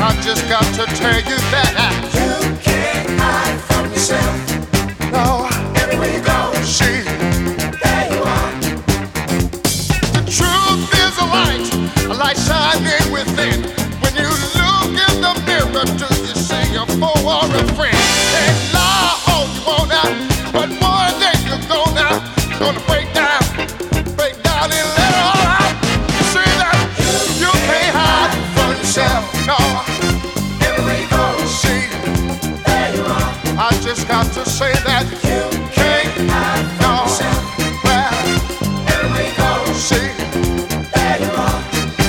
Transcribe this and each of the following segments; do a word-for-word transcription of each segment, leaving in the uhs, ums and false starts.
I just got to tell you that you can't hide from yourself. no, Everywhere you go, see, there you are. the truth is a light, a light shining within. When you look in the mirror, do you see a foe or a friend? Can't lie all you want now, but one day you're gonna, gonna break down, break down and let it all out. You see that you can't hide from yourself, no. Everywhere you go, See, there you are. I just got to say that You can't hide from no. yourself. Well, Everywhere you go, see, there you are.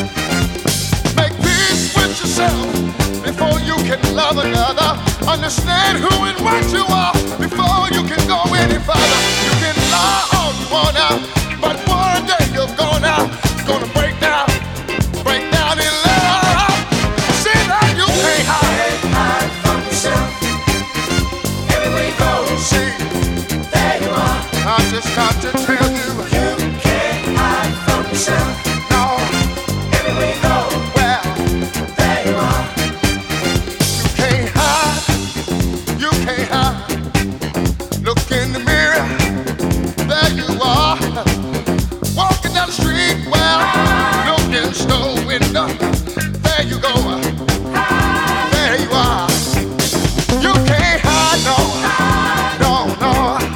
make peace with yourself before you can love another. Understand who and what you are before you can go any further. You can lie all you want now, but one day you're gonna, gonna break down, break down and let it all out. See that you can't hide. Can't hide from yourself. Everywhere you go, See, there you are. I just got to tell you, You can't hide from yourself. no, Everywhere you go, well, there you are. you can't hide, you can't hide. Look in the mirror, there you are. Walking down the street, well, look in the store window, there you go, there you are. You can't hide, no, no, no.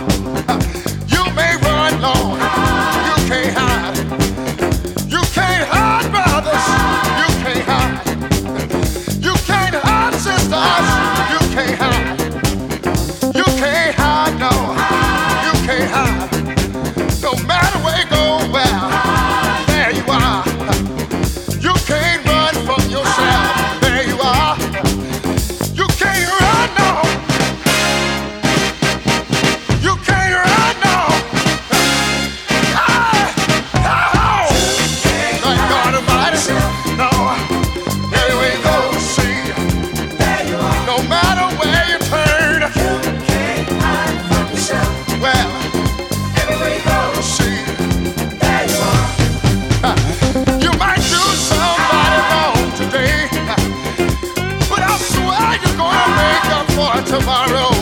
You may run long, you can't hide. You can't hide, brothers, you can't hide. You can't hide, sisters, you can't hide. You can't hide, no, you can't hide. No matter where you go, well, there you are. You can't run from yourself, there you are. You can't run, no. You can't run, no. Ah, ah, Thank God Almighty, no. Anyway, go see. There you are. No matter where you turn, You can't hide from yourself. well, Everywhere you go, see. there you are. You might do somebody wrong today, but I swear you're gonna make up for it tomorrow.